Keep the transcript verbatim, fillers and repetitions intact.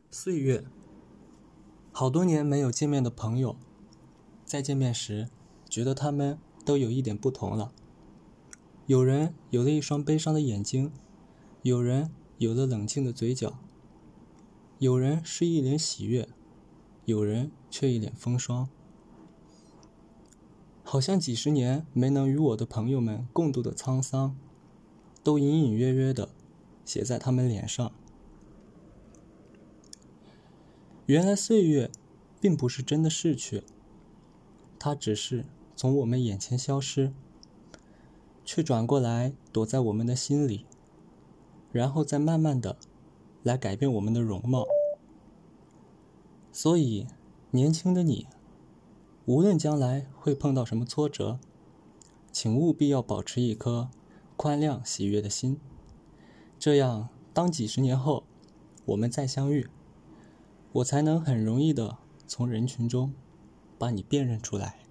岁月，好多年没有见面的朋友，再见面时，觉得他们都有一点不同了。有人有了一双悲伤的眼睛，有人有了冷静的嘴角，有人是一脸喜悦，有人却一脸风霜。好像几十年没能与我的朋友们共度的沧桑，都隐隐约约地写在他们脸上。原来岁月并不是真的逝去，它只是从我们眼前消失，却转过来躲在我们的心里，然后再慢慢的来改变我们的容貌。所以，年轻的你，无论将来会碰到什么挫折，请务必要保持一颗宽谅喜悦的心，这样当几十年后我们再相遇，我才能很容易的从人群中把你辨认出来。